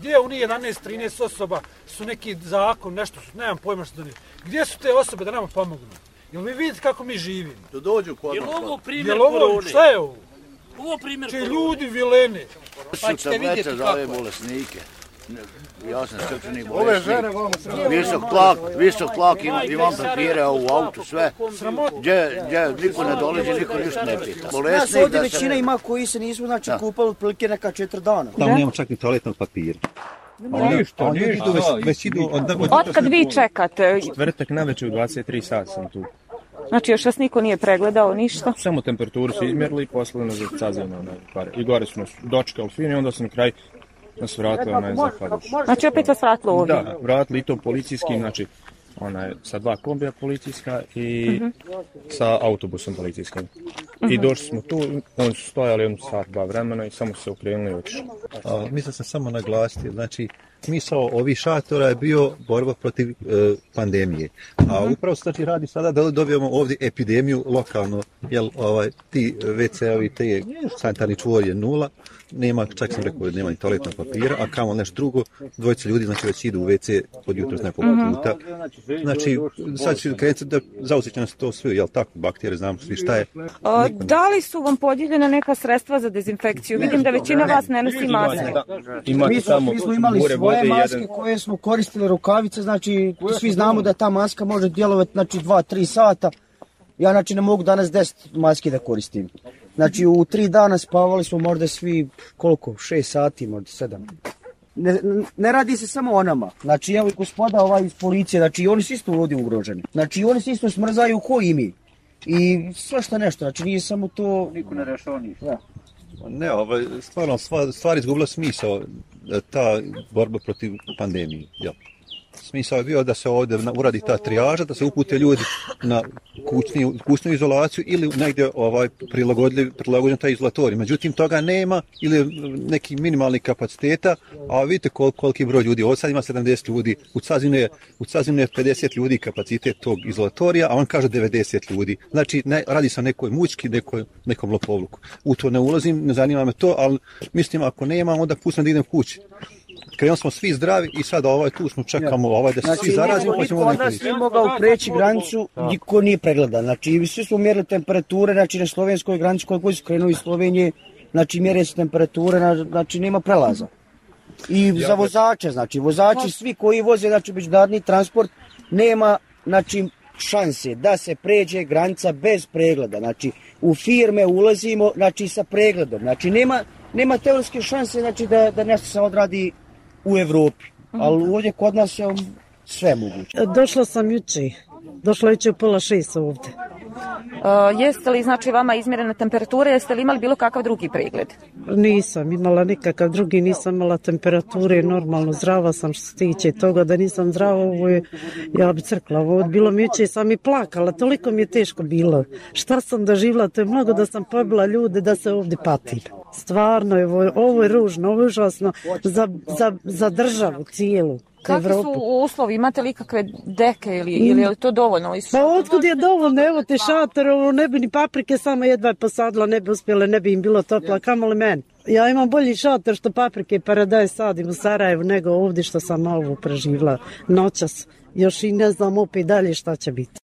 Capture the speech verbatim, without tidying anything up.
Gdje u njih jedanaest trinaest osoba su neki zakon, nešto su, nemam pojma što da nije. Gdje su te osobe da nama pomognu? Jel vi vidite kako mi živimo? Da dođu kod nas. Jel ovo primjer korone? Šta je ovo? Ovo primjer korone. Ljudi vilene. Pa ćete vidjeti kako je. Bolesnike. Ja sam srčani bolesnik. Visok tlak, visok tlak, imam papire u autu, sve. Gdje, gdje, niko ne dolazi, niko ništa ne pita. Nas ovdje većina ima koji se nisu, znači, kupali otprilike neka četiri dana. Tamo nema čak ni toaletnog papira. Ništa, ništa. Od kad vi čekate? Četvrtak navečer u dvadeset tri sata sam tu. Znači još vas niko nije pregledao ništa? Samo temperaturu su izmjerili i poslali nas za cazivno. I gore su nas dočekali fino i onda su na kraj nas vratili onaj zahvališ. Znači opet vas vratilo ovdje? Da, vratili i to policijskim, znači onaj, sa dva kombija policijska i uh-huh. sa autobusom policijskim. Uh-huh. I došli smo tu, oni su stojali jednu sat, dva vremena i samo su se okrenuli i otišli. Mislim sam samo naglasiti, znači smisao ovih šatora je bio borba protiv e, pandemije. A upravo se znači radi sada da dobijemo ovdje epidemiju lokalno, jer ovaj, ti ve ce-ovi, te sanitarni čvor je nula, nema, čak sam rekao, nema ni toaletnog papira, a kamo nešto drugo, dvojice ljudi znači već idu u ve ce od jutros nekog puta. Znači, sad će krenuti da zauzeti nas to sve, jel tako, bakterije, znamo svi šta je. O, da li su vam podijeljena neka sredstva za dezinfekciju? Vidim da većina vas ne nosi maske. Mi smo, mi smo imali svoje maske koje smo koristili, rukavice, znači svi znamo da ta maska može djelovati znači dva do tri sata. Ja znači ne mogu danas deset maski da koristim. Znači u tri dana spavali smo možda svi koliko, šest sati, možda sedam. Ne, ne radi se samo o nama. Znači evo i gospoda ovaj iz policije, znači oni su isto ovdje ugroženi. Znači oni se isto smrzaju ko i mi. I sve što nešto, znači nije samo to... Niko ne rešava ništa. Ne, ovaj, stvarno, stvar izgubila smisao, ta borba protiv pandemije. Ja. Smisao je bio da se ovdje uradi ta trijaža, da se upute ljudi na kućni, kućnu izolaciju ili negdje ovaj, prilagođen taj izolatorij. Međutim, toga nema ili neki minimalni kapaciteta, a vidite kol, koliki broj ljudi. Ovdje sad ima sedamdeset ljudi, u Cazinu je, u Cazinu je pedeset ljudi kapacitet tog izolatorija, a on kaže devedeset ljudi. Znači, ne, radi se o nekoj mučki, nekoj, nekom lopovluku. U to ne ulazim, ne zanima me to, ali mislim ako nema, onda pustim da idem kući. Krenuli smo svi zdravi i sada ovaj tu smo čekamo ovaj da se znači, svi zarazimo. Znači niko od nas nije mogao preći granicu, niko nije pregledan. Znači svi smo mjerili temperature, znači na slovenskoj granici koji su krenuli iz Slovenije, znači mjere se temperature, znači nema prelaza. I za vozače, znači vozači svi koji voze, znači međunarodni transport, nema znači šanse da se pređe granica bez pregleda. Znači u firme ulazimo znači sa pregledom. Znači nema nema teoretske šanse znači da da nešto se odradi u Evropi, ali ovdje kod nas je sve moguće. Došla sam juče, došla juče u pola šest ovdje. Uh, jeste li znači vama izmjerena temperatura, jeste li imali bilo kakav drugi pregled? Nisam imala nikakav drugi, nisam imala temperature, normalno zdrava sam što se tiče toga, da nisam zdrava, ovo je, ja bi crkla, ovo bilo mi juče, sam i plakala, toliko mi je teško bilo. Šta sam doživjela, to je mnogo da sam pobila ljude da se ovdje patim. Stvarno, ovo, ovo je ružno, ovo je užasno za, za, za državu cijelu. Kakvi su uslovi? Imate li kakve deke ili, ili je li to dovoljno? Pa otkud je dovoljno? Evo te šator, ovo ne bi ni paprike samo jedva posadila, ne bi uspjela, ne bi im bilo topla, kamoli meni. Ja imam bolji šator što paprike paradaj sadim u Sarajevu nego ovdje što sam ovo preživla noćas. Još i ne znam opet dalje šta će biti.